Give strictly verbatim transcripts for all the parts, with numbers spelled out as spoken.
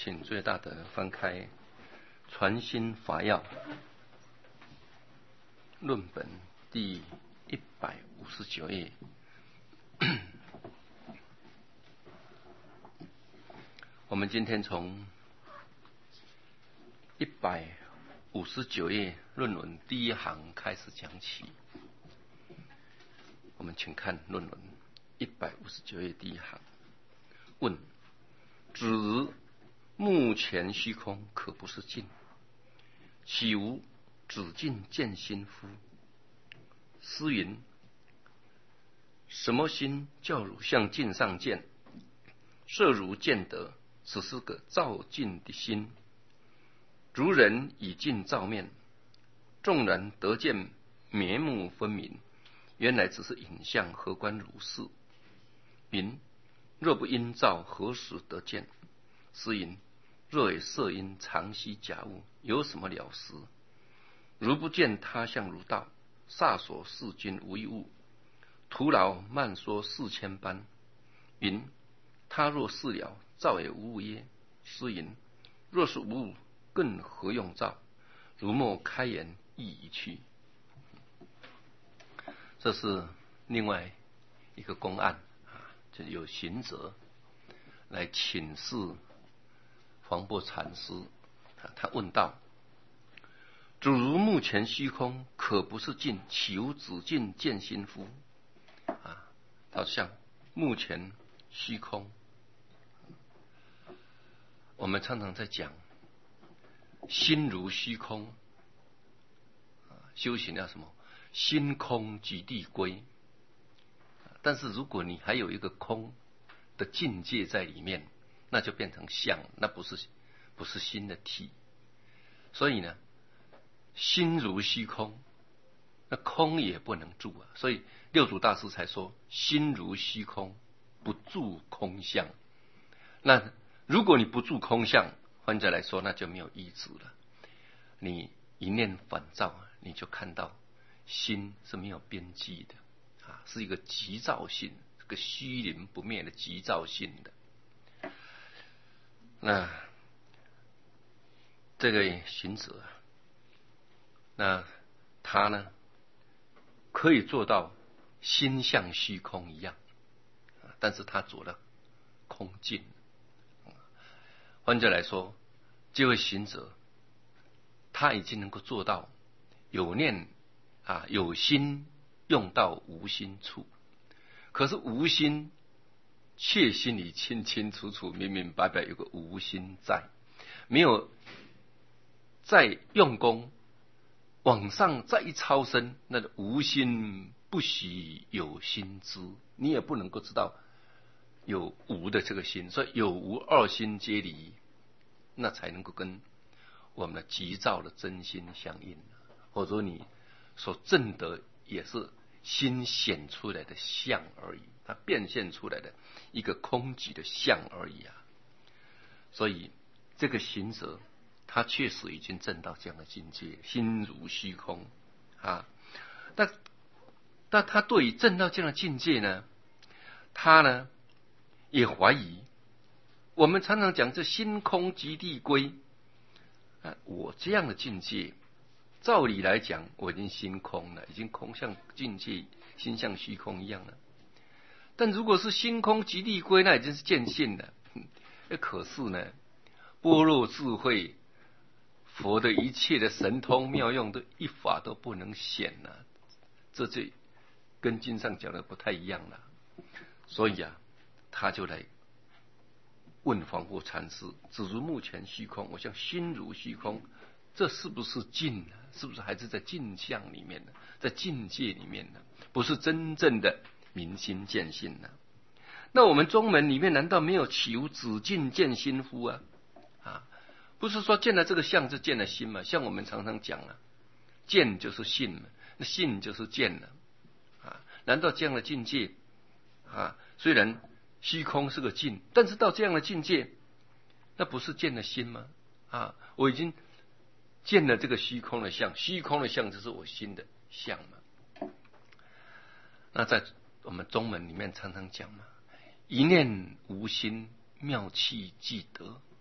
请最大的翻开《传心法要》论本第一百五十九页。我们今天从一百五十九页论文第一行开始讲起。我们请看论文一百五十九页第一行。问：指目前虚空可不是境，岂无止境见心乎？诗云：什么心叫汝向境上见？设如见得，只是个照镜的心。如人以镜照面，纵然得见面目分明，原来只是影像，何关如是？云：若不因照，何时得见？诗云：若以色因常息假物，有什么了时？如不见他相如道，萨所视君无一物，徒劳慢说四千般。云：他若是了，照也无物耶？诗云：若是无物，更何用照？如莫开言，意已去。这是另外一个公案啊，就有行者来请示黄檗禅师，他问道：主如目前虚空，可不是境，岂无止境见心乎？啊，他像目前虚空，我们常常在讲心如虚空，修行要什么？心空即地归。但是如果你还有一个空的境界在里面，那就变成相，那不是不是心的体。所以呢，心如虚空，那空也不能住啊。所以六祖大师才说：心如虚空，不住空相。那如果你不住空相，换句来说，那就没有依止了。你一念反照，你就看到心是没有边际的啊，是一个急躁性，这个虚灵不灭的急躁性的。那这个行者，那他呢，可以做到心像虚空一样，但是他做了空境。换句来说，这位行者他已经能够做到有念啊，有心用到无心处，可是无心却心里清清楚楚、明明白白，有个无心在，没有再用功往上再一超生，那个无心不许有心知，你也不能够知道有无的这个心，所以有无二心皆离，那才能够跟我们的急躁的真心相应。或者说你所证得也是心显出来的相而已，它变现出来的一个空寂的相而已啊。所以这个行者他确实已经证到这样的境界，心如虚空啊。但但他对于证到这样的境界呢，他呢也怀疑。我们常常讲这心空即地归啊，我这样的境界，照理来讲我已经心空了，已经空像境界，心像虚空一样了。但如果是心空即地归，那已经是见性了。可是呢，般若智慧，佛的一切的神通妙用，都一法都不能显了，这就跟经上讲的不太一样了。所以啊，他就来问黄檗禅师：只如目前虚空，我像心如虚空，这是不是境呢？是不是还是在境相里面呢？在境界里面呢？不是真正的明心见性呢？那我们宗门里面难道没有岂无止境见心乎啊？啊，不是说见了这个相就见了心嘛？像我们常常讲啊，见就是信嘛，那信就是见了啊。难道这样的境界啊，虽然虚空是个境，但是到这样的境界，那不是见了心吗？啊，我已经见了这个虚空的相，虚空的相就是我心的相嘛。那在我们宗门里面常常讲嘛，一念无心，妙气即得。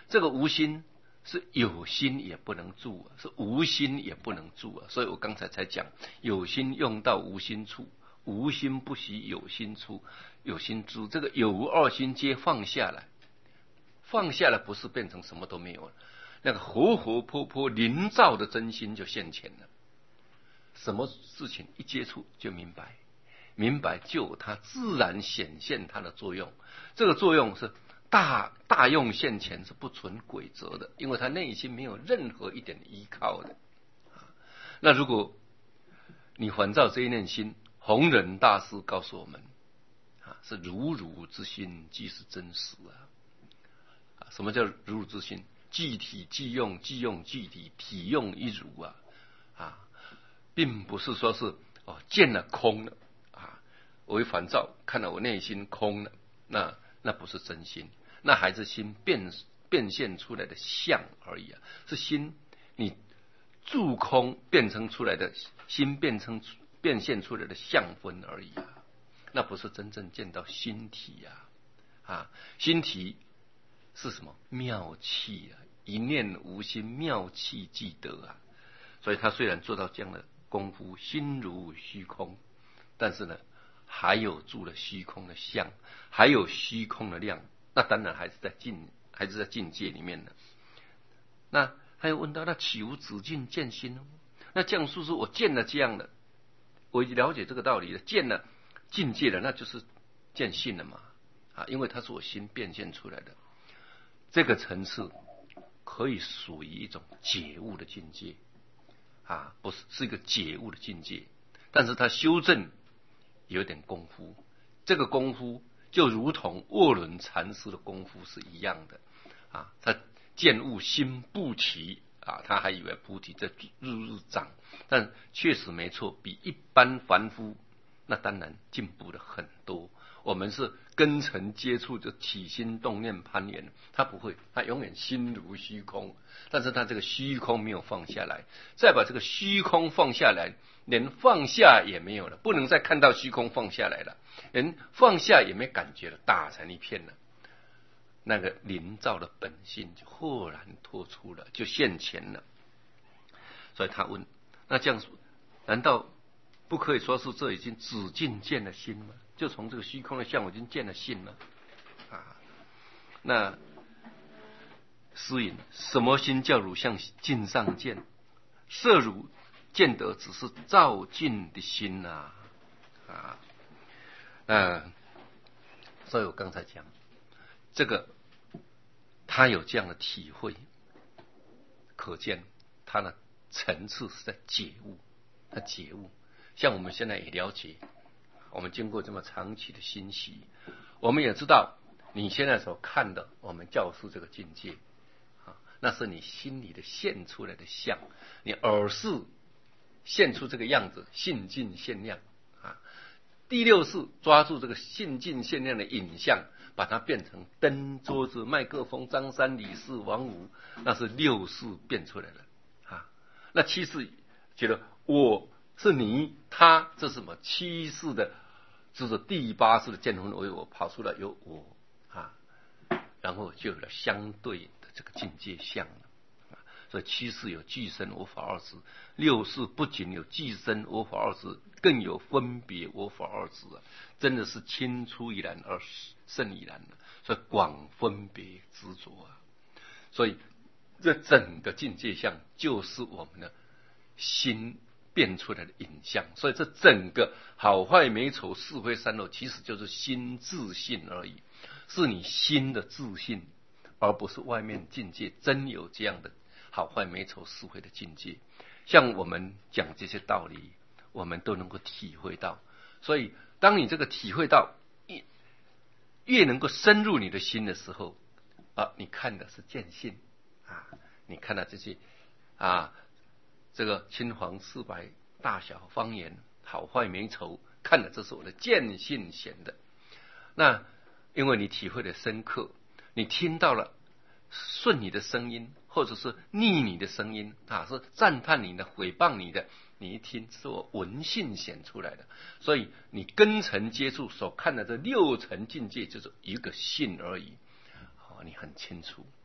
这个无心是有心也不能住，是无心也不能住啊。所以我刚才才讲，有心用到无心处，无心不习有心处，有心住，这个有无二心皆放下来，放下来不是变成什么都没有了，那个活活泼泼临照的真心就现前了。什么事情一接触就明白，明白就有它自然显现它的作用。这个作用是大大用现前，是不存诡则的，因为他内心没有任何一点依靠的。那如果你还照这一念心，弘忍大师告诉我们啊，是如如之心即是真实啊。什么叫如如之心？即体即用，即用即体，体用一如啊啊，并不是说是哦见了空了啊，我一反照看到我内心空了，那那不是真心，那还是心变变现出来的相而已啊，是心你住空变成出来的心变成变现出来的相分而已啊，那不是真正见到心体呀啊，啊，心体是什么妙气啊？一念无心，妙气即得啊！所以他虽然做到这样的功夫，心如虚空，但是呢，还有住了虚空的相，还有虚空的量，那当然还是在境，还是在境界里面的。那还有问到，那岂无止境见心呢？那这样是不是我见了这样的，我了解这个道理了，见了境界了，那就是见性了嘛？啊，因为它是我心变现出来的，这个层次可以属于一种解悟的境界啊，不是是一个解悟的境界，但是它修正有点功夫，这个功夫就如同卧轮禅师的功夫是一样的啊，他见悟心不齐啊，他还以为菩提在日日长，但确实没错，比一般凡夫那当然进步了很多。我们是根尘接触就起心动念攀缘，他不会，他永远心如虚空，但是他这个虚空没有放下来，再把这个虚空放下来，连放下也没有了，不能再看到虚空放下来了，连放下也没感觉了，打成一片了，那个临照的本性就豁然脱出了，就现前了。所以他问，那这样难道不可以说是这已经止境见了心吗？就从这个虚空的相我已经见了性了啊。那诗云：什么心叫汝向镜上见？色汝见得只是照镜的心呐啊。嗯，所以我刚才讲这个，他有这样的体会，可见他的层次是在解悟，他解悟。像我们现在也了解，我们经过这么长期的欣喜，我们也知道你现在所看的我们教授这个境界啊，那是你心里的现出来的相，你耳视现出这个样子，性境现量啊。第六是抓住这个性境现量的影像，把它变成灯、桌子、麦克风、张三李四王五，那是六识变出来了啊。那七识觉得我是你他，这是什么七识的，就是第八识的见分为我跑出来有我啊，然后就有了相对的这个境界相了。所以七识有具身我法二执，六识不仅有具身我法二执，更有分别我法二执啊！真的是青出于蓝而胜于蓝了，所以广分别执着啊！所以这整个境界相就是我们的心变出来的影像，所以这整个好坏美丑是非善恶，其实就是心自性而已，是你心的自性，而不是外面境界真有这样的好坏美丑是非的境界。像我们讲这些道理，我们都能够体会到。所以当你这个体会到越越能够深入你的心的时候啊，你看的是见性啊，你看到这些啊，这个青黄赤白大小方言好坏美丑，看的这是我的见性显的。那因为你体会的深刻，你听到了顺你的声音，或者是逆你的声音啊，是赞叹你的、诽谤你的，你一听是我闻性显出来的。所以你根尘接触所看的这六层境界，就是一个性而已。哦，你很清楚。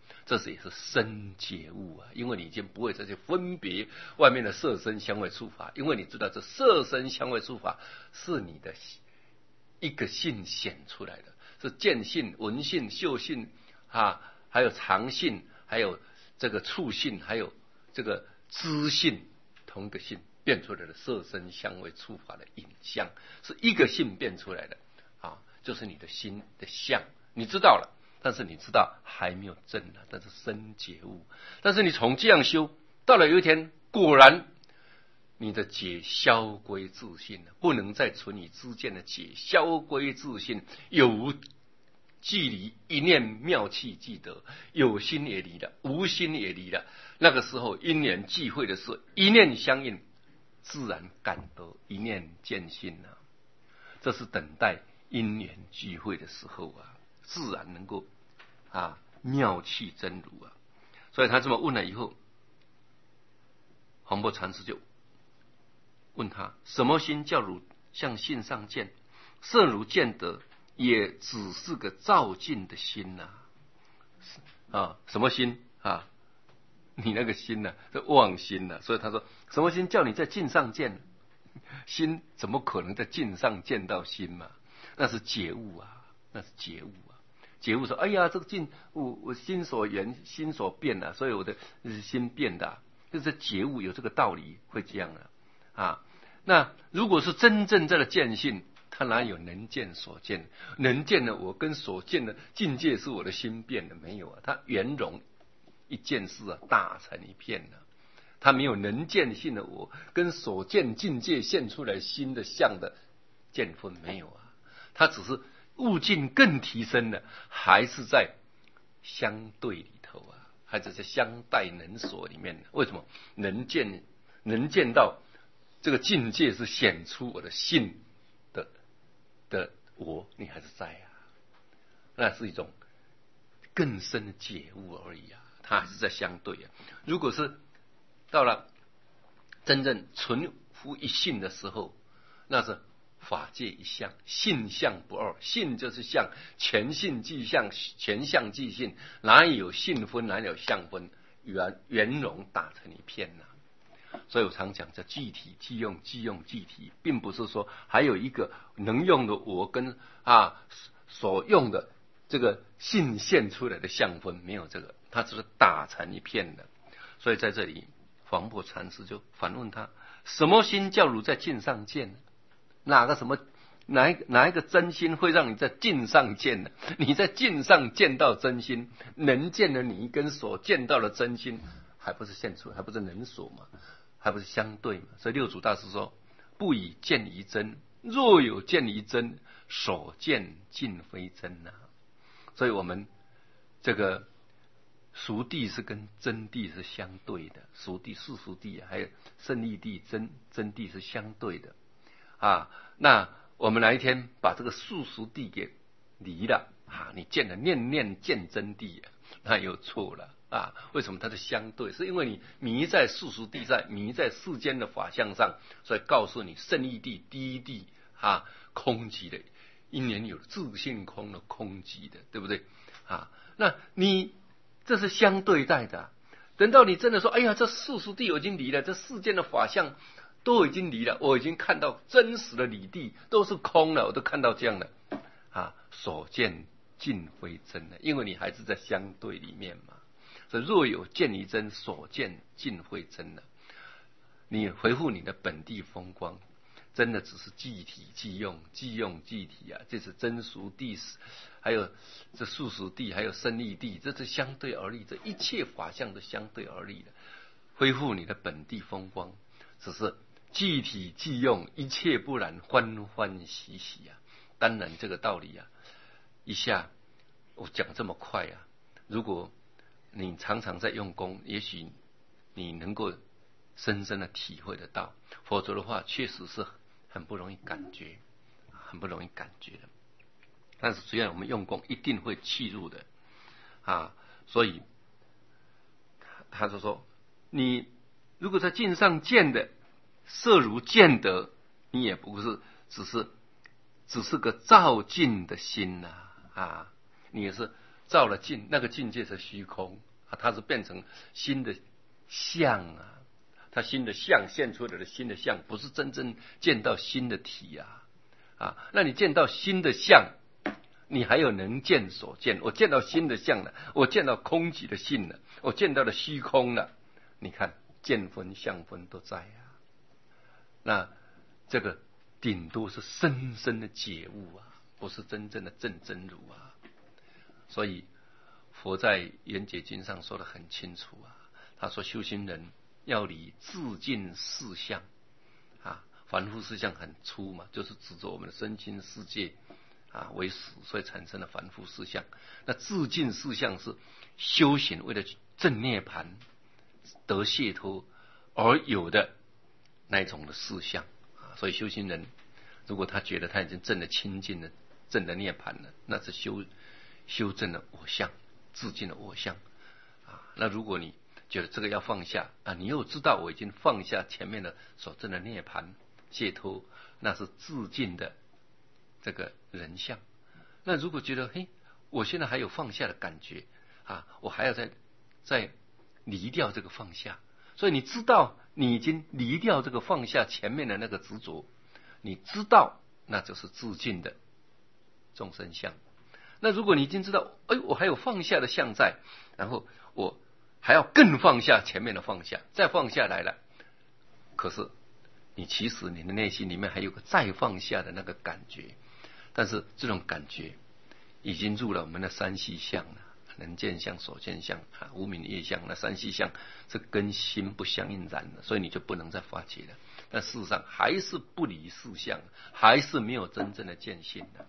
这是也是深觉悟啊，因为你已经不会再去分别外面的色声香味触法，因为你知道这色声香味触法是你的一个性显出来的，是见性、闻性、嗅性啊，还有尝性，还有这个触性，还有这个知性，同一个性变出来的色声香味触法的影像，是一个性变出来的啊，就是你的心的相，你知道了。但是你知道还没有证啊，但是深觉悟。但是你从这样修，到了有一天，果然你的解消归自性了，不能再存以知见的解，消归自性，有无即离，一念妙气即得，有心也离了，无心也离了。那个时候因缘际会的时候，一念相应，自然感得一念见性啊。这是等待因缘聚会的时候啊，自然能够啊妙气真如啊。所以他这么问了以后，黄檗禅师就问他：什么心叫如向性上见？色如见得，也只是个照镜的心呐、啊。啊，什么心啊？你那个心呐、啊，是妄心呐、啊。所以他说：什么心叫你在镜上见？心怎么可能在镜上见到心嘛？那是觉悟啊，那是觉悟啊。觉悟说：哎呀，这个镜，我我心所缘，心所变啊，所以我的心变的、啊，就是觉悟有这个道理，会这样的啊。啊那如果是真正在的见性，他哪有能见所见？能见的我跟所见的境界是我的心变的，没有啊。他圆融一件事啊，大成一片啊。他没有能见性的我跟所见境界现出来心的相的见分，没有啊。他只是悟境更提升了，还是在相对里头啊，还是在相待能所里面。为什么能见能见到这个境界是显出我的性的的我，你还是在啊？那是一种更深的觉悟而已啊，它还是在相对啊。如果是到了真正纯乎一性的时候，那是法界一相，性相不二。性就是相，全性即相，全相即性，哪有性分，哪有相分，圆圆融打成一片呢、啊？所以我常讲，叫即体即用，即用即体，并不是说还有一个能用的我跟啊所用的这个性现出来的相分，没有这个，它只是打成一片的。所以在这里，黄檗禅师就反问他：什么心叫汝在镜上见呢？哪个什么哪一哪一个真心会让你在镜上见呢？你在镜上见到真心，能见的你跟所见到的真心，还不是现出，还不是能所吗？还不是相对嘛？所以六祖大师说：不以见疑真，若有见疑真，所见尽非真呐、啊。所以我们这个熟地是跟真地是相对的，熟地、世俗地还有胜义地、真真地是相对的啊。那我们哪一天把这个世俗地给离了啊，你见了念念见真地、啊，那又错了啊。为什么它是相对？是因为你迷在世俗地在迷在世间的法相上，所以告诉你胜义地、第一地啊，空寂的，因缘有自性空的空寂的，对不对啊？那你这是相对待的、啊。等到你真的说，哎呀，这世俗地我已经离了，这世间的法相都已经离了，我已经看到真实的理地都是空了，我都看到这样的啊，所见尽非真的，因为你还是在相对里面嘛。所以若有见疑真，所见尽非真的。你回复你的本地风光，真的只是即体即用，即用即体啊，这是真俗地，还有这世俗地，还有胜义地，这是相对而立，这一切法相都相对而立的。恢复你的本地风光，只是即体即用，一切不然，欢欢喜喜啊。当然这个道理啊，一下我讲这么快啊，如果你常常在用功，也许你能够深深的体会得到，否则的话确实是很不容易感觉，很不容易感觉的。但是只要我们用功，一定会契入的啊。所以他就说，你如果在镜上见的色如见得，你也不是只是只是个照镜的心呐 啊, 啊，你也是造了境，那个境界是虚空啊，它是变成新的相啊，它新的相现出来的新的相，不是真正见到新的体啊啊，那你见到新的相，你还有能见所见，我见到新的相了，我见到空寂的性了，我见到了虚空了，你看见分相分都在啊，那这个顶多是深深的觉悟啊，不是真正的正真如啊。所以佛在圆觉经上说得很清楚啊，他说修行人要离自尽四相啊，凡夫四相很粗嘛，就是指着我们的身心世界啊为实，所以产生了凡夫四相。那自尽四相是修行为了正涅槃得解脱而有的那种的四相啊，所以修行人如果他觉得他已经证了清净了，证了涅槃了，那是修修正了我相，自尽了我相啊。那如果你觉得这个要放下啊，你又知道我已经放下前面的所证的涅槃解脱，那是自尽的这个人相。那如果觉得嘿，我现在还有放下的感觉啊，我还要再再离掉这个放下，所以你知道你已经离掉这个放下前面的那个执着，你知道那就是自尽的众生相。那如果你已经知道，哎，我还有放下的相在，然后我还要更放下前面的放下，再放下来了，可是你其实你的内心里面还有个再放下的那个感觉，但是这种感觉已经入了我们的三细相了，能见相、所见相、啊、无明业相，那三细相是跟心不相应染的，所以你就不能再发觉了。但事实上还是不离四相，还是没有真正的见性的。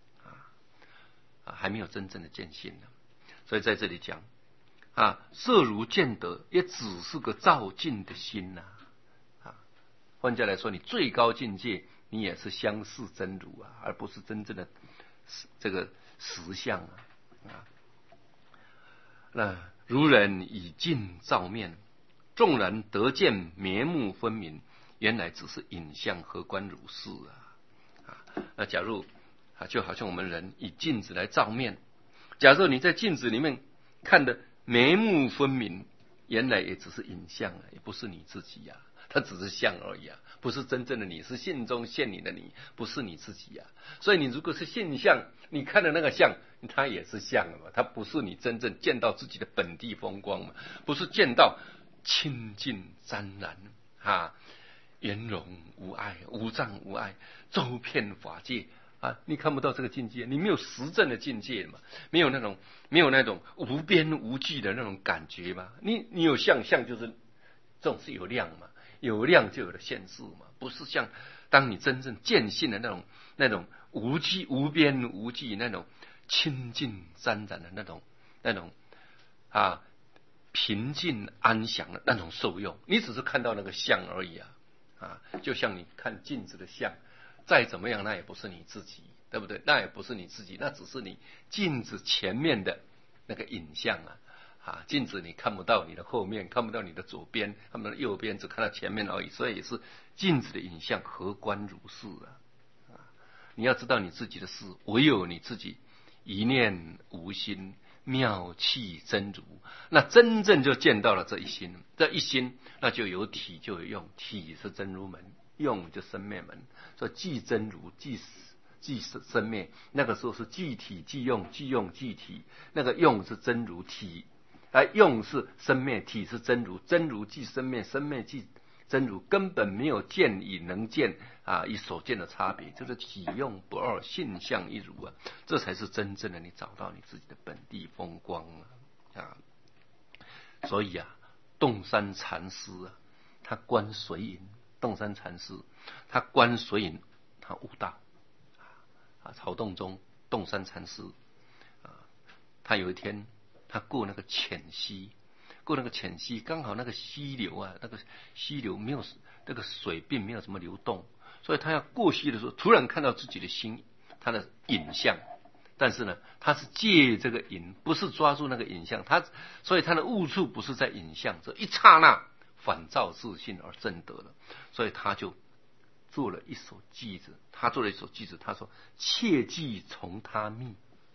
还没有真正的见性呢，所以在这里讲啊，色如见得也只是个照镜的心呐啊。换句来说，你最高境界你也是相似真如啊，而不是真正的这个实相啊啊。那如人以镜照面，纵然得见面目分明，原来只是影像，何关如是啊啊。那假如啊，就好像我们人以镜子来照面，假设你在镜子里面看的眉目分明，原来也只是影像啊，也不是你自己呀、啊，它只是像而已啊，不是真正的你，是性中现你的你，不是你自己呀、啊。所以你如果是现象，你看的那个像，它也是像了嘛，它不是你真正见到自己的本地风光嘛，不是见到清净湛然啊，圆融无碍，无障无碍，周遍法界。啊，你看不到这个境界，你没有实证的境界嘛，没有那种没有那种无边无际的那种感觉嘛。你你有相，相就是这种是有量嘛，有量就有了现世嘛，不是像当你真正见性的那种那种无际无边无际那种清净沾染的那种那种啊平静安详的那种受用，你只是看到那个相而已啊啊，就像你看镜子的相。再怎么样，那也不是你自己，对不对？那也不是你自己，那只是你镜子前面的那个影像啊！啊，镜子你看不到你的后面，看不到你的左边，看不到右边，只看到前面而已。所以也是镜子的影像，何关如是啊！啊，你要知道你自己的事，唯有你自己一念无心，妙气真如，那真正就见到了这一心。这一心，那就有体，就有用。体是真如门。用就生灭门，所以即真如即即生灭，那个时候是即体即用，即用即体，那个用是真如体，而用是生灭，体是真如，真如即生灭，生灭即真如，根本没有见与能见啊与所见的差别，就是体用不二，性相一如啊，这才是真正的你找到你自己的本地风光啊啊！所以啊，洞山禅师啊，他观水影。洞山禅师他观水影，他悟道啊。曹洞宗洞山禅师啊，他有一天他过那个浅溪，过那个浅溪，刚好那个溪流啊，那个溪流没有那个水并没有什么流动，所以他要过溪的时候，突然看到自己的心，他的影像。但是呢，他是借这个影，不是抓住那个影像，他所以他的悟处不是在影像，这一刹那。反照自信而证得了，所以他就做了一首偈子。他做了一首偈子，他说：“切记从他觅，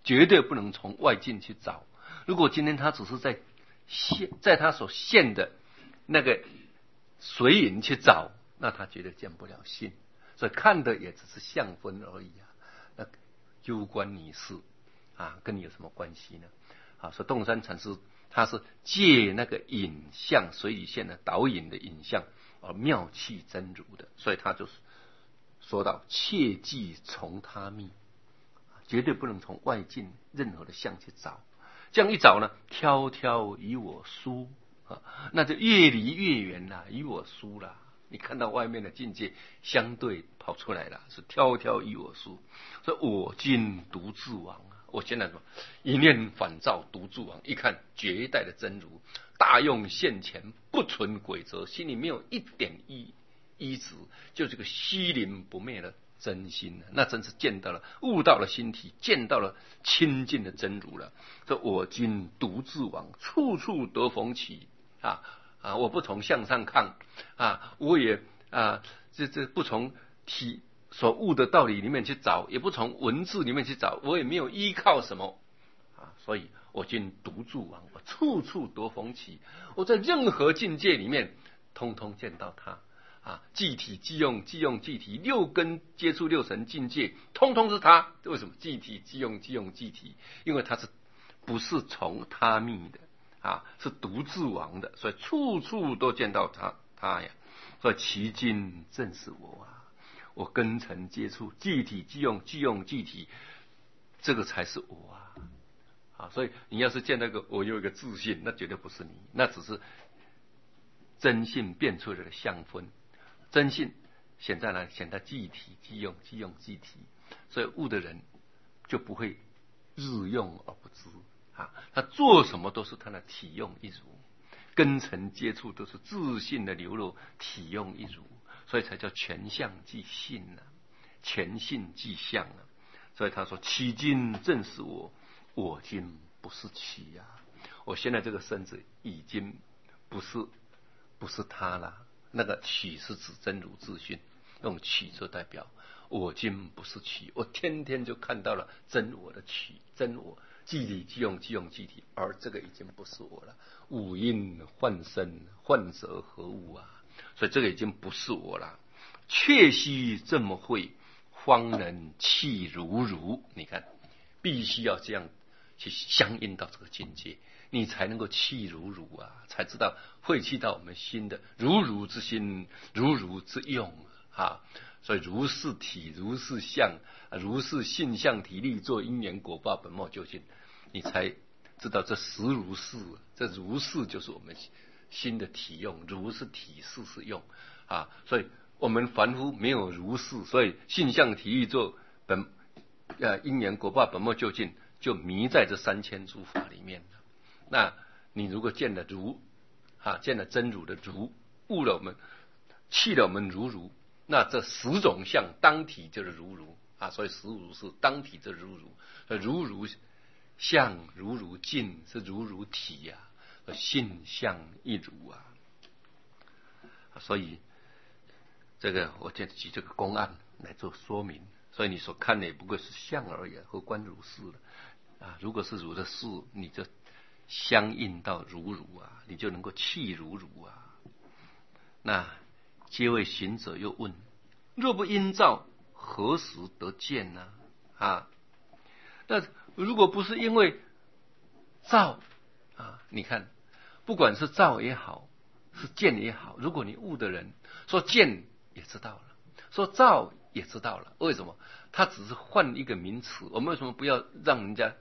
绝对不能从外境去找。如果今天他只是在现在他所现的那个随影去找，那他绝对见不了性。所以看的也只是相分而已啊，那攸关你事啊，跟你有什么关系呢？啊，所以洞山禅师他是借那个影像随理现的导引的影像而妙器真如的，所以他就是说到切忌从他觅，绝对不能从外境任何的相去找。这样一找呢，挑挑与我殊啊，那就越离越远了，与我殊了。你看到外面的境界相对跑出来了，是挑挑与我殊。所以我今独自亡啊！我现在说一念反照独自亡，一看绝代的真如，大用现前，不存鬼则，心里没有一点依依止，就这个虚灵不灭的真心，那真是见到了悟到了心体，见到了清净的真如了。说我今独自亡，处处得逢起啊啊！我不从向上看啊，我也啊这这不从体所悟的道理里面去找，也不从文字里面去找，我也没有依靠什么啊，所以我今独自亡，我处处得逢起，我在任何境界里面通通见到他。啊，即体即用，即用即体，六根接触六尘境界，通通是他。为什么即体即用即用即体？因为他是不是从他觅的啊，是独自亡的，所以处处都见到他他呀。所以其今正是我啊，我根尘接触，即体即用即用即体，这个才是我啊。啊，所以你要是见那个我有一个自信，那绝对不是你，那只是真性变出来的相分。真性显在哪里？显在即体即用即用即体，所以悟的人就不会日用而不知啊，他做什么都是他的体用一如，根尘接触都是自信的流露，体用一如，所以才叫全相即性啊，全性即相啊。所以他说：“其今正是我，我今不是其呀、啊，我现在这个身子已经不是不是他了。”那个取是指真如自性，用取做代表。我今不是取，我天天就看到了真我的取，真我即体即用即用即体，而这个已经不是我了。五阴幻身，幻则何物啊？所以这个已经不是我了。确须这么会，方能气如如。你看，必须要这样去相应到这个境界。你才能够气如如啊，才知道会气到我们心的如如之心，如如之用啊。所以如是体，如是相，如是性相体力作因缘果报本末究竟，你才知道这实如是，这如是就是我们心的体用，如是体，是是用啊。所以我们凡夫没有如是，所以性相体力作本呃因缘果报本末究竟，就迷在这三千诸法里面。那你如果见了如啊，见了真如的如，悟了我们，弃了我们如如，那这十种相当体就是如如啊，所以十如是当体就是如如，所以如如相如如境是如如体呀、啊，性相一如啊。所以这个我就举这个公案来做说明，所以你所看的也不过是相而已，何关如是了啊？如果是如的事，你就相应到如如啊，你就能够气如如啊。那皆位行者又问：若不因照，何时得见呢？啊，那如果不是因为照啊，你看，不管是照也好，是见也好，如果你悟的人说见也知道了，说照也知道了，为什么？他只是换一个名词。我们为什么不要让人家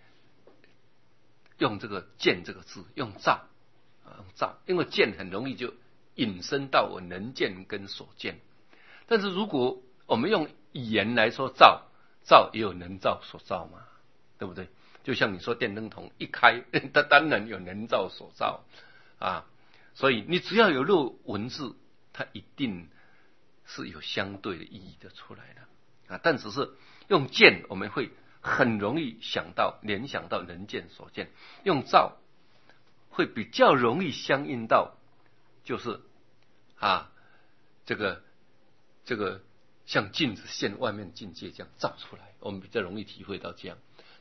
用这个见这个字，用照啊，用照，因为见很容易就引申到我能见跟所见。但是如果我们用语言来说照，照也有能照所照嘛，对不对？就像你说电灯筒一开，它当然有能照所照啊。所以你只要有漏文字，它一定是有相对的意义的出来的啊。但只是用见，我们会很容易想到联想到能见所见，用照会比较容易相应到，就是啊这个这个像镜子现外面境界这样照出来，我们比较容易体会到这样。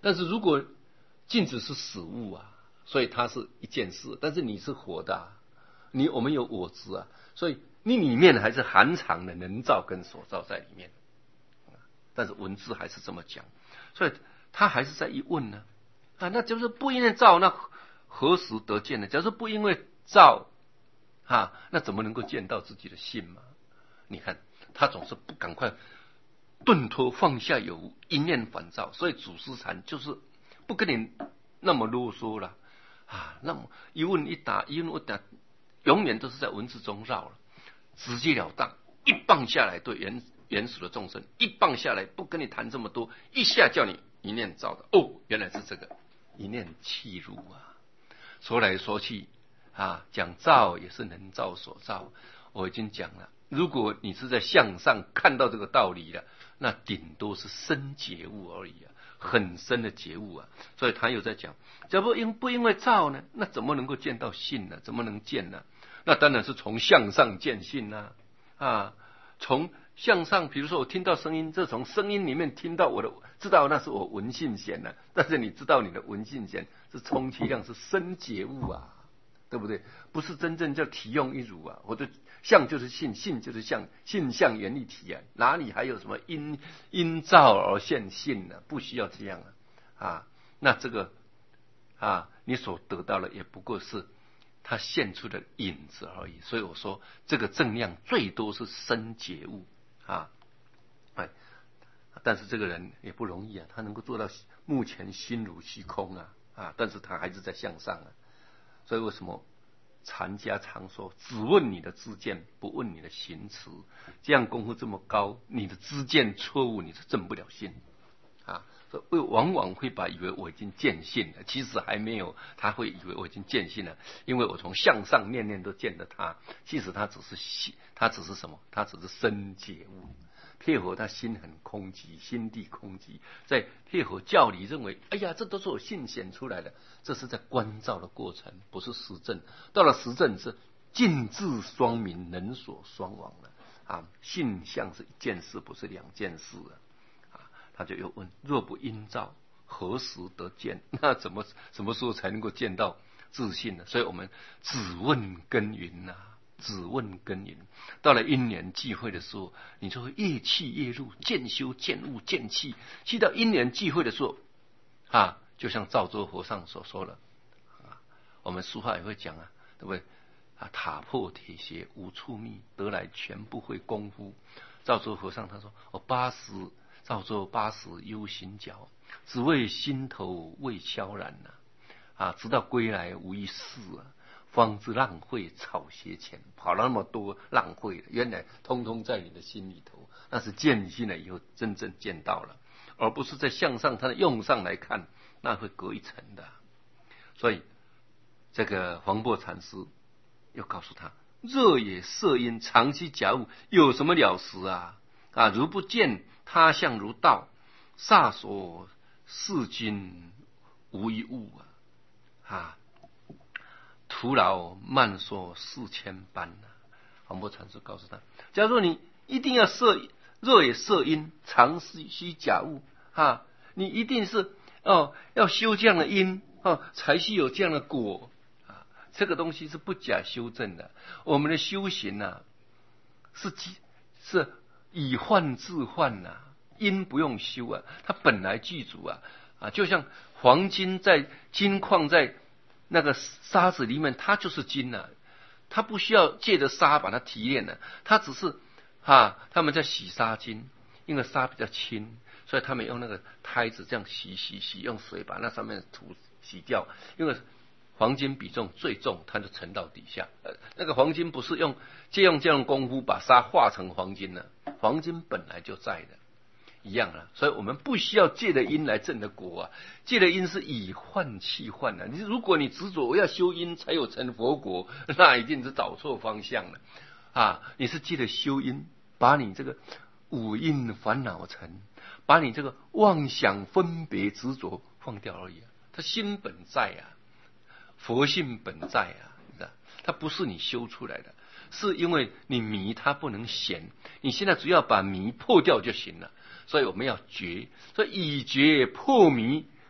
但是如果镜子是死物啊，所以它是一件事，但是你是活的啊，你我们有我执啊，所以你里面还是含藏的能造跟所造在里面。但是文字还是这么讲，所以他还是在一问呢啊，那就是不因为造，那何时得见呢？假如不因为造啊，那怎么能够见到自己的性嘛？你看他总是不赶快顿脱放下有无，一念反照，所以祖师禅就是不跟你那么啰嗦了啊，那么一问一答，一问一答，永远都是在文字中绕了，直截了当，一棒下来对原原始的众生，一棒下来不跟你谈这么多，一下叫你一念造的，哦，原来是这个一念契入啊。说来说去啊，讲造也是能造所造，我已经讲了，如果你是在向上看到这个道理了，那顶多是深觉悟而已啊，很深的觉悟啊。所以他又在讲，假如因不因为造呢，那怎么能够见到性呢？怎么能见呢？那当然是从向上见性啊啊，从向上，比如说我听到声音，这从声音里面听到我的，知道那是我闻性弦了，但是你知道你的闻性弦是充其量是深觉悟啊，对不对？不是真正叫体用一如啊，我的相就是性，性就是相，性相原立体啊，哪里还有什么因因造而现性呢？不需要这样啊啊，那这个啊，你所得到的也不过是它现出的影子而已。所以我说这个正量最多是深觉悟啊，哎，但是这个人也不容易啊，他能够做到目前心如虚空啊啊，但是他还是在向上啊。所以为什么禅家常说，只问你的知见，不问你的行持？这样功夫这么高，你的知见错误，你是正不了心啊。所以往往会把以为我已经见性了，其实还没有，他会以为我已经见性了，因为我从向上念念都见得他，其实他只是他只是什么？他只是深觉悟。配合他心很空寂，心地空寂，在配合教理认为，哎呀，这都是我性显出来的，这是在关照的过程，不是实证。到了实证是尽智双明，能所双往了啊。性相是一件事，不是两件事啊。他就又问：若不因照，何时得见？那怎么什么时候才能够见到自信呢？所以我们只问耕耘啊。只问耕耘，到了因缘际会的时候，你就会越气越入，渐修渐悟渐气。去到因缘际会的时候啊，就像赵州和尚所说的啊，我们俗话也会讲啊，对不对啊？塔破铁鞋无处觅，得来全不会功夫。赵州和尚他说：我八十赵州八十忧心绞，只为心头未悄然呐啊，直到归来无一事啊。方知浪费草鞋前，跑了那么多浪费，原来通通在你的心里头，那是见性了以后真正见到了，而不是在向上它的用上来看，那会隔一层的。所以这个黄檗禅师又告诉他：热也色因，长期假物，有什么了时啊？啊，如不见他相如道，萨所视君无一物啊！啊。徒劳慢说四千般啊。黄檗禅师告诉他：假如你一定要摄热也摄因，常须假物啊，你一定是哦要修这样的因哦，才须有这样的果啊。这个东西是不假修正的。我们的修行啊，是是以幻自幻呐、啊，因不用修啊，它本来具足啊啊，就像黄金在金矿在那个沙子里面，它就是金呐、啊，它不需要借着沙把它提炼的，它只是啊，他们在洗沙金，因为沙比较轻，所以他们用那个胎子这样洗洗洗，用水把那上面的土洗掉，因为黄金比重最重，它就沉到底下。呃，那个黄金不是用借用这样的功夫把沙化成黄金呢，黄金本来就在的。一样啊，所以我们不需要借的因来证的果啊，借的因是以幻弃幻的、啊。你如果你执着我要修因才有成佛果，那一定是找错方向了啊！你是借的修因，把你这个五阴烦恼尘，把你这个妄想分别执着放掉而已啊。它心本在啊，佛性本在啊，它不是你修出来的，是因为你迷它不能显，你现在只要把迷破掉就行了。所以我们要觉，所以以觉破迷，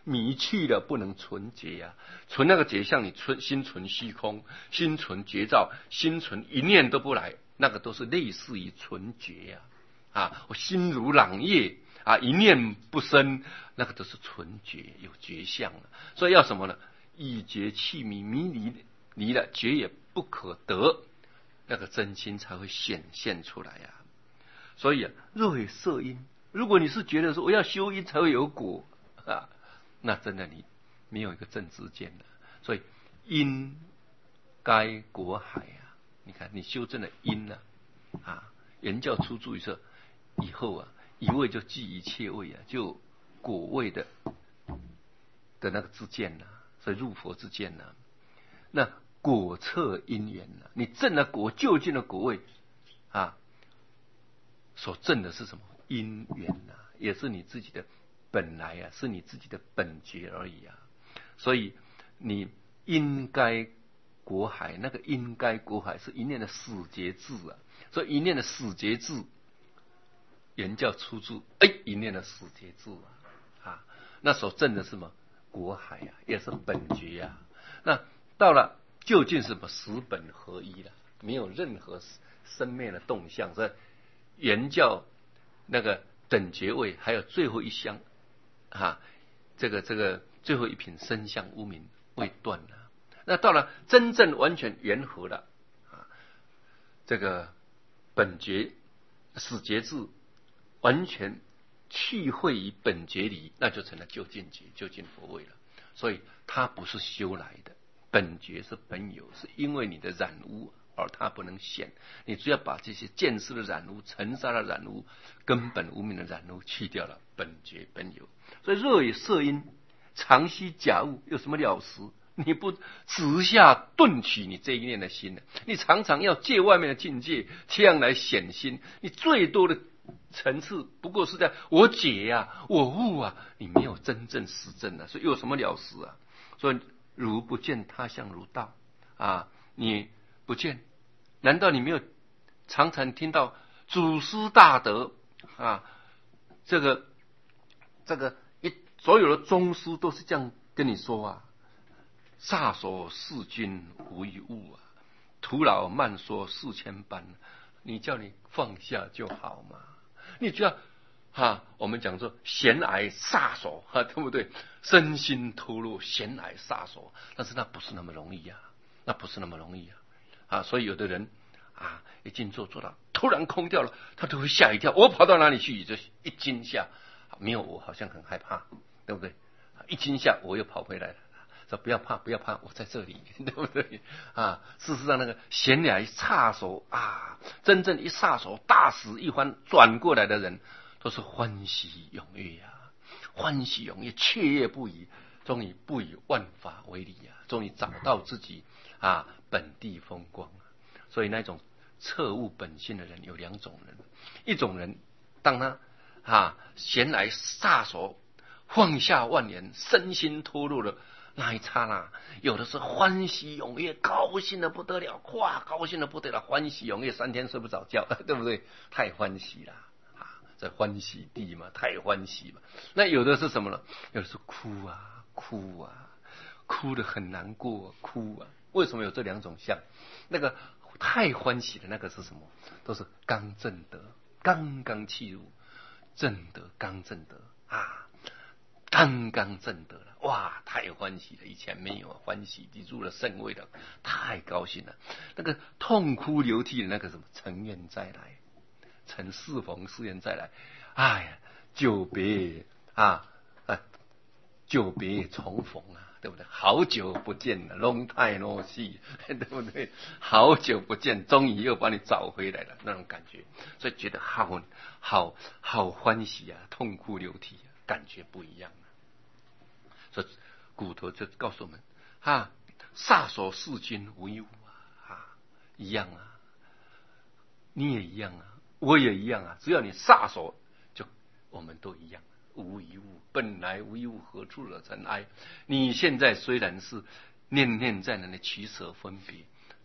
迷去了不能纯洁啊，纯那个洁像你存心存虚空，心存绝照，心存一念都不来，那个都是类似于纯洁啊啊，我心如朗月啊，一念不生，那个都是纯洁有觉相了。所以要什么呢？以觉弃迷，迷离离了，觉也不可得，那个真心才会显现出来呀、啊。所以啊，若有色因，如果你是觉得说我要修因才会有果啊，那真的你没有一个正知见的。所以因该果海啊，你看你修正了因了啊，原教出注于说以后啊，一味就记一切位啊，就果位的的那个知见呐、啊，所以入佛之见呐、啊。那果测因缘呐、啊，你证了果，究竟的果位啊，所证的是什么？因缘呐、啊，也是你自己的本来啊，是你自己的本觉而已啊。所以你应该果海，那个应该果海是一念的死结字啊，所以一念的死结字，原教出注，哎，一念的死结字啊，啊，那所证的是什么？果海啊，也是本觉啊。那到了究竟是什么？十本合一了，没有任何生灭的动向，所以原教那个等觉位，还有最后一项啊，这个这个最后一品身相无明未断了。那到了真正完全圆合了啊，这个本觉死觉智完全去会于本觉里，那就成了究竟觉、究竟佛位了。所以它不是修来的，本觉是本有，是因为你的染污而它不能显。你只要把这些见识的染污、尘沙的染污、根本无明的染污去掉了，本觉本有。所以若有色因，常系假物，有什么了实？你不直下顿起你这一念的心呢？你常常要借外面的境界这样来显心，你最多的层次不过是在我解呀、啊、我悟啊，你没有真正实证啊，所以有什么了实啊？所以如不见他相如道啊，你不见，难道你没有常常听到祖师大德啊？这个这个一所有的宗师都是这样跟你说啊。萨所世君无一物啊，徒劳慢说四千般。你叫你放下就好嘛，你就要哈，我们讲说闲来萨所哈，对不对？身心脱落，闲来萨所，但是那不是那么容易啊，那不是那么容易啊啊！所以有的人啊，一静坐坐到突然空掉了，他都会吓一跳，我跑到哪里去？就一惊吓，没有我好像很害怕，对不对？一惊吓我又跑回来了。说不要怕，不要怕，我在这里，对不对啊？事实上，那个闲来刹手啊，真正一刹手大死一番转过来的人，都是欢喜踊跃呀、啊，欢喜踊跃，雀跃不已，终于不以万法为理啊，终于找到自己啊本地风光啊。所以那种彻悟本性的人有两种人，一种人当他啊闲来刹手放下万年，身心脱落了。那一刹那，有的是欢喜踊跃，高兴的不得了，哇，高兴的不得了，欢喜踊跃，三天睡不着觉，对不对？太欢喜了啊！这欢喜地嘛，太欢喜嘛。那有的是什么呢？有的是哭啊，哭啊，哭得很难过、啊，哭啊。为什么有这两种相？那个太欢喜的那个是什么？都是刚正德，刚刚契入正德，刚正德啊。刚刚证得了，哇，太欢喜了！以前没有欢喜，你入了圣位了，太高兴了。那个痛哭流涕的那个什么，乘愿再来，乘适逢是愿再来。哎呀，久别啊啊，久别重逢啊，对不对？好久不见了 ，long time no see， 对不对？好久不见，终于又把你找回来了，那种感觉，所以觉得好好好欢喜啊，痛哭流涕啊，感觉不一样。所以骨头就告诉我们啊，萨所世君无一物啊，啊，一样啊，你也一样啊，我也一样啊，只要你萨所，就我们都一样，无一物，本来无一物，何处惹尘埃？你现在虽然是念念在那里取舍分别，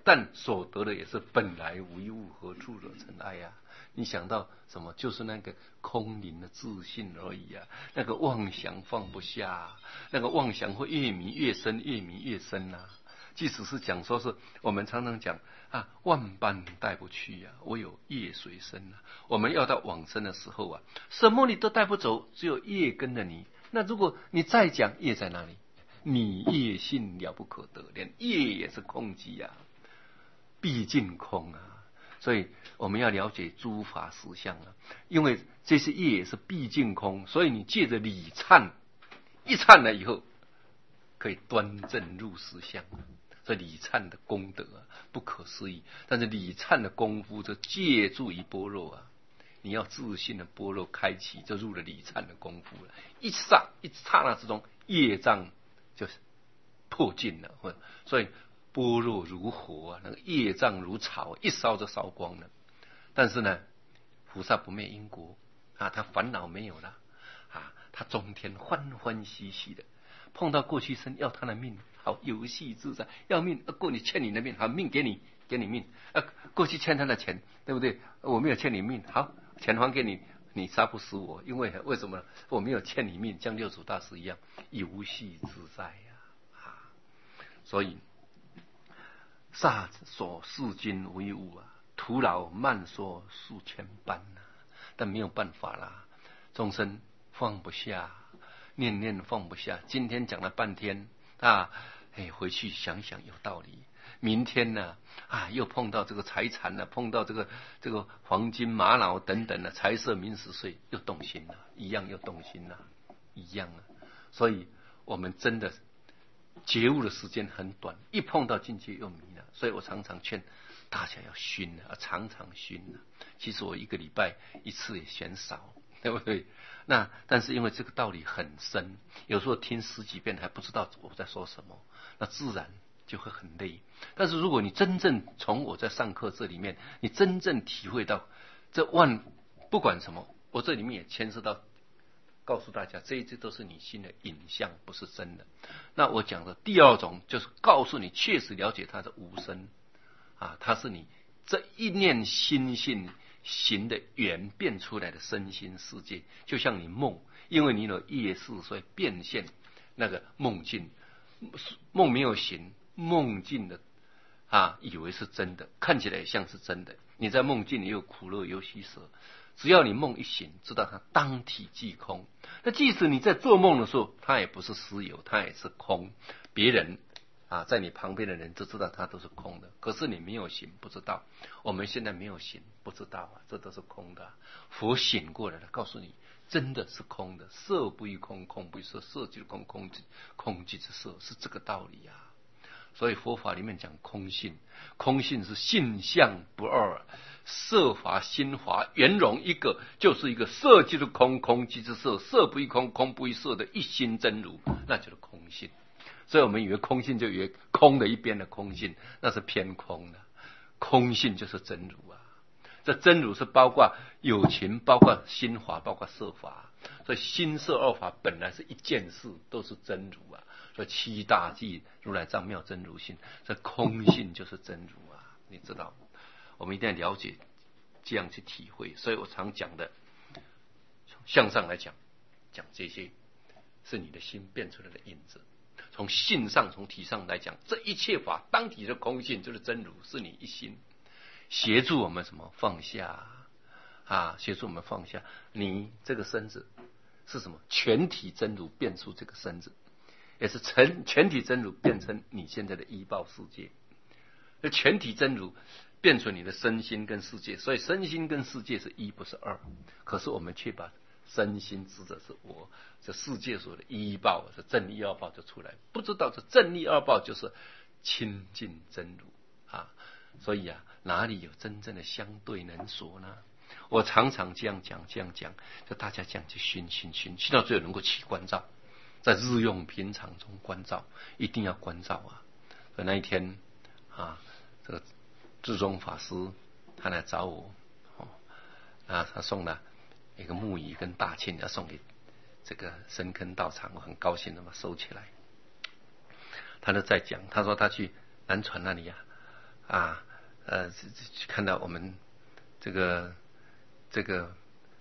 但所得的也是本来无一物，何处惹尘埃呀？你想到什么？就是那个空灵的自信而已啊！那个妄想放不下，那个妄想会越迷越深，越迷越深啊！即使是讲说是我们常常讲啊，万般带不去呀、啊，唯有业随身啊。我们要到往生的时候啊，什么你都带不走，只有业跟着你。那如果你再讲业在哪里？你业性了不可得，连业也是空寂呀、啊，毕竟空啊。所以我们要了解诸法实相啊，因为这些业是毕竟空，所以你借着理忏，一忏了以后，可以端正入实相。所以理忏的功德啊，不可思议。但是理忏的功夫，就借助于般若啊，你要自信的般若开启，就入了理忏的功夫了。一刹一刹那之中，业障就是破尽了。所以般若如火啊，那个业障如草，一烧就烧光了。但是呢，菩萨不灭因果啊，他烦恼没有了啊，他中天欢欢喜喜的。碰到过去生要他的命，好游戏自在；要命，啊、过你欠你的命，好命给你，给你命。啊，过去欠他的钱，对不对？我没有欠你命，好钱还给你，你杀不死我，因为为什么？我没有欠你命，像六祖大师一样游戏自在呀、啊！啊，所以。萨所世间为物啊，徒劳慢说数千般啊，但没有办法啦，众生放不下，念念放不下。今天讲了半天啊，哎，回去想想有道理。明天呢啊，又碰到这个财产了，碰到这个这个黄金玛瑙等等的财色名食睡，又动心了，一样又动心了，一样啊。所以我们真的。觉悟的时间很短，一碰到境界又迷了，所以我常常劝大家要熏了，常常熏了。其实我一个礼拜一次也嫌少，对不对？那但是因为这个道理很深，有时候听十几遍还不知道我在说什么，那自然就会很累。但是如果你真正从我在上课这里面，你真正体会到这万不管什么，我这里面也牵涉到。告诉大家，这一切都是你心的影像，不是真的。那我讲的第二种，就是告诉你确实了解它的无声啊，它是你这一念心性行的缘变出来的身心世界，就像你梦，因为你有业识，所以变现那个梦境，梦没有醒，梦境的啊，以为是真的，看起来像是真的。你在梦境里有苦乐有喜舍。只要你梦一醒，知道它当体即空。那即使你在做梦的时候，它也不是实有，它也是空。别人啊，在你旁边的人都知道它都是空的，可是你没有醒，不知道。我们现在没有醒，不知道啊，这都是空的、啊。佛醒过来了，告诉你，真的是空的。色不异空，空不异色，色即是空，空即空即是色，是这个道理啊。所以佛法里面讲空性，空性是性相不二。色法心法圆融一个，就是一个色即是空，空即是色，色不异空，空不异色的一心真如，那就是空性。所以我们以为空性就以为空的一边的空性，那是偏空的。空性就是真如啊，这真如是包括有情，包括心法，包括色法。所以心色二法本来是一件事，都是真如啊。所以七大寂如来藏妙真如性，这空性就是真如啊，你知道吗？我们一定要了解，这样去体会。所以我常讲的，从相上来讲，讲这些是你的心变出来的影子；从性上、从体上来讲，这一切法当体的空性就是真如，是你一心协助我们什么放下啊？协助我们放下。你这个身子是什么？全体真如变出这个身子，也是全全体真如变成你现在的依报世界。那全体真如变成你的身心跟世界，所以身心跟世界是一不是二，可是我们却把身心指的是我，这世界所的依报是正立二报就出来，不知道这正立二报就是清净真如啊。所以啊，哪里有真正的相对能说呢？我常常这样讲这样讲，就大家这样去熏熏熏熏到最后能够起关照，在日用平常中关照，一定要关照啊。所以那一天啊，这个智宗法师他来找我，哦，啊，他送了一个木椅跟大磬，要送给这个深坑道场，我很高兴的嘛收起来。他就在讲，他说他去南传那里啊， 啊呃看到我们这个这个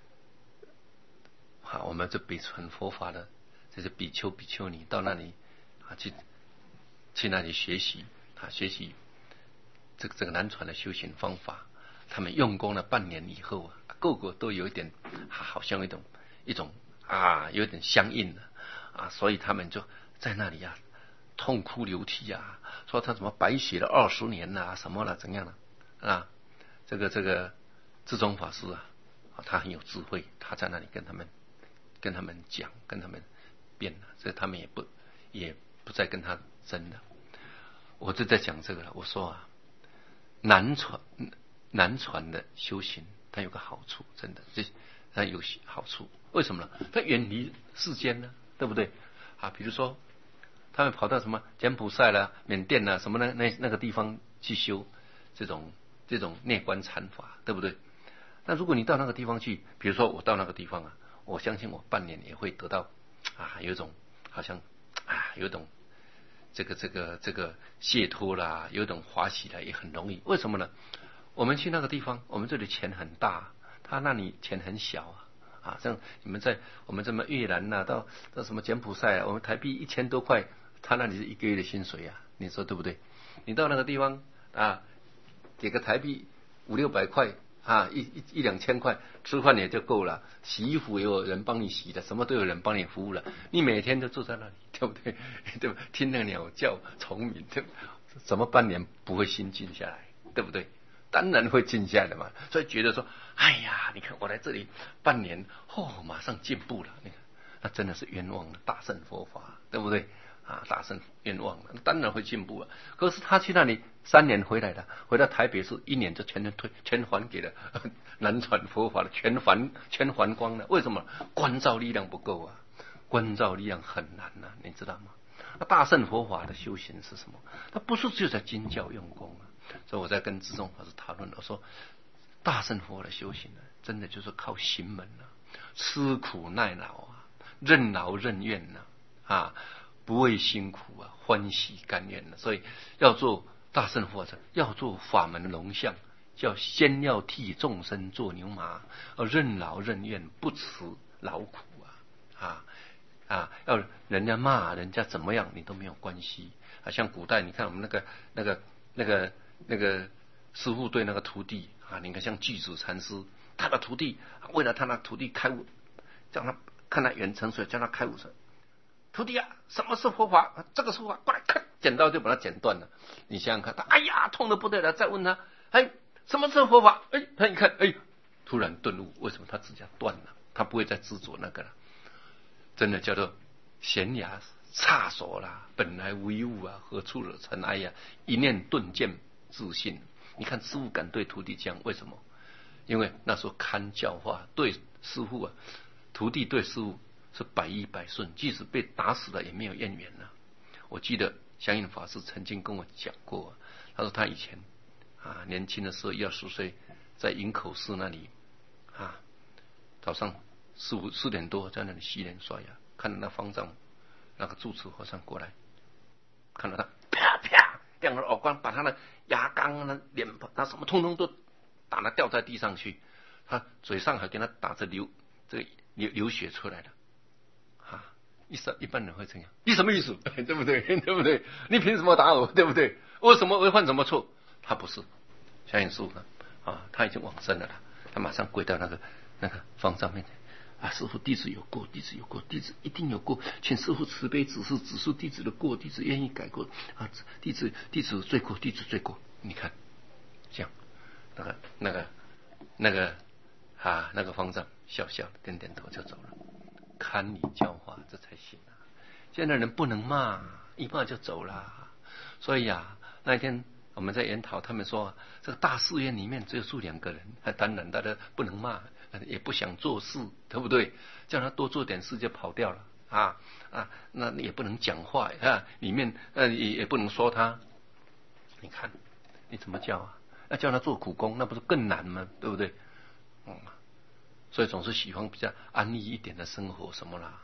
啊，我们这比传佛法的这些比丘比丘尼到那里啊去去那里学习啊学习这个这个南传的修行方法，他们用功了半年以后啊，个个都有一点、啊、好像一种一种啊有点相应了啊，所以他们就在那里啊痛哭流涕啊，说他怎么白学了二十年呐、啊，什么了怎样了啊？这个这个智宗法师啊，他很有智慧，他在那里跟他们跟他们讲，跟他们辩了，所以他们也不也不再跟他争了。我就在讲这个了，我说啊，南传南传的修行，它有个好处，真的，这它有好处，为什么呢？它远离世间呢，对不对？啊，比如说他们跑到什么柬埔寨啦、缅甸啦什么那那那个地方去修这种这种内观禅法，对不对？那如果你到那个地方去，比如说我到那个地方啊，我相信我半年也会得到啊，有一种好像啊，有一种这个这个这个解脱啦，有一种欢喜啦，也很容易。为什么呢？我们去那个地方，我们这里钱很大，他那里钱很小啊。啊，像你们在我们这么越南呐、啊，到到什么柬埔寨啊，我们台币一千多块，他那里是一个月的薪水啊，你说对不对？你到那个地方啊，给个台币五六百块啊，一一一两千块，吃饭也就够了，洗衣服也有人帮你洗的，什么都有人帮你服务了，你每天都坐在那里，对不对？对吧？听那个鸟叫虫鸣，对，怎么半年不会心静下来，对不对？当然会静下来的嘛，所以觉得说，哎呀，你看我来这里半年，哦，马上进步了，那个那真的是冤枉了大乘佛法，对不对？啊，大乘冤枉了，当然会进步了。可是他去那里三年回来了，回到台北市一年就全退全还给了南传佛法的全还全还光了。为什么？观照力量不够啊，观照力量很难啊，你知道吗？那大乘佛法的修行是什么？它不是就在经教用功啊。所以我在跟智宗法师讨论，我说大乘佛的修行呢，真的就是靠行门啊，吃苦耐劳啊，任劳任怨呐 啊, 啊，不畏辛苦啊，欢喜甘愿啊。所以要做大乘佛者，要做法门龙象，叫先要替众生做牛马，任劳任怨，不辞劳苦啊啊啊！要人家骂人家怎么样，你都没有关系啊。像古代，你看我们那个那个那个。那个师父对那个徒弟啊，你看像巨子禅师，他的徒弟为了他那徒弟开悟，叫他看他远程，所以叫他开悟说：“徒弟啊，什么是佛法？这个是佛法，过来看。”剪刀就把他剪断了。你想想看，他哎呀痛得不得了，再问他，哎，什么是佛法？哎，他一看，哎，突然顿悟，为什么他指甲断了？他不会再执着那个了，真的叫做悬崖插手啦，本来无一物啊，何处惹尘埃呀？一念顿见自信。你看师父敢对徒弟讲，为什么？因为那时候看教化，对师父啊，徒弟对师父是百依百顺，即使被打死了也没有怨言了。我记得祥印法师曾经跟我讲过，他说他以前啊年轻的时候一二十岁，在营口寺那里啊，早上四五四点多在那里洗脸刷牙，看到那方丈那个住持和尚过来，看到他啪啪两个耳光，把他的牙缸、那脸盆、他什么通通都打得掉在地上去，他嘴上还给他打着流这个流流血出来了，啊，一般一般人会这样，你什么意思？对不对？对不对？你凭什么打我？对不对？我什么违犯什么错？他不是，祥印师父啊，他已经往生了啦，他马上跪到那个那个方丈面前。啊，师父弟子有过，弟子有过，弟子一定有过，请师父慈悲指示，指示弟子的过，弟子愿意改过啊，弟子弟子罪过，弟子罪过。你看，这样，那个那个那个啊，那个方丈笑笑点点头就走了，看你教化，这才行啊。现在人不能骂，一骂就走了。所以啊，那一天我们在研讨，他们说这个大寺院里面只有住两个人，当然大家不能骂。也不想做事，对不对？叫他多做点事就跑掉了啊啊！那也不能讲话啊，里面呃也也不能说他。你看你怎么叫啊？要叫他做苦工，那不是更难吗？对不对？嗯，所以总是喜欢比较安逸一点的生活什么啦，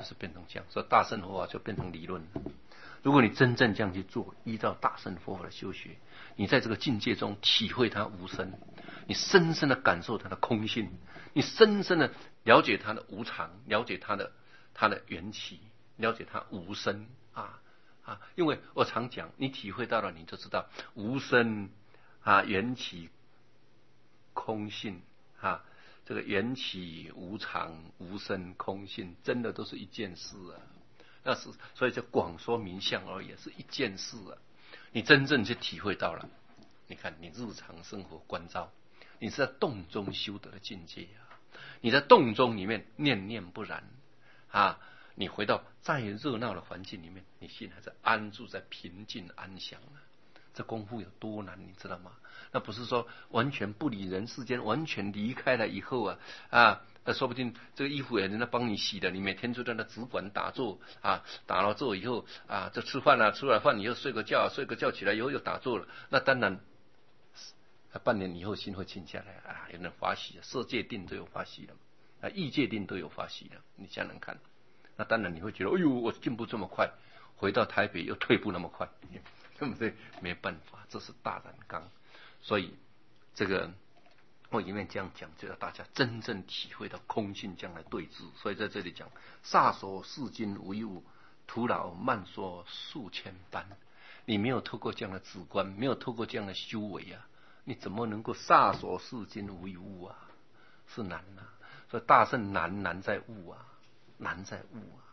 就是变成这样，所以大乘佛法就变成理论了。如果你真正这样去做，依照大乘佛法的修学，你在这个境界中体会它无生，你深深的感受它的空性，你深深的了解它的无常，了解它的它的缘起，了解它无生啊啊！因为我常讲，你体会到了，你就知道无生啊，缘起空性啊，这个缘起无常无生空性，真的都是一件事啊。那是所以就广说明相而已，是一件事啊。你真正去体会到了，你看你日常生活关照，你是在动中修得的境界啊。你在动中里面念念不染啊，你回到再热闹的环境里面，你心还是安住在平静安详啊。这功夫有多难，你知道吗？那不是说完全不理人世间，完全离开了以后啊啊。那说不定这个衣服也人家帮你洗的，你每天就在那只管打坐啊，打了坐以后啊，就吃饭啊，吃完饭以后睡个觉，睡个觉起来以后又打坐了。那当然，半年以后心会静下来啊，有人发喜，色界定都有发喜了，啊，意界定都有发喜了。你想想看，那当然你会觉得，哎呦，我进步这么快，回到台北又退步那么快，对不对？没办法，这是大染缸。所以这个。我里面这样讲，就要大家真正体会到空性这样来对治。所以在这里讲，萨所世间无一物，徒劳慢说数千般。你没有透过这样的止观，没有透过这样的修为啊，你怎么能够萨所世间无一物啊？是难啊！所以大圣难难在悟啊，难在悟啊。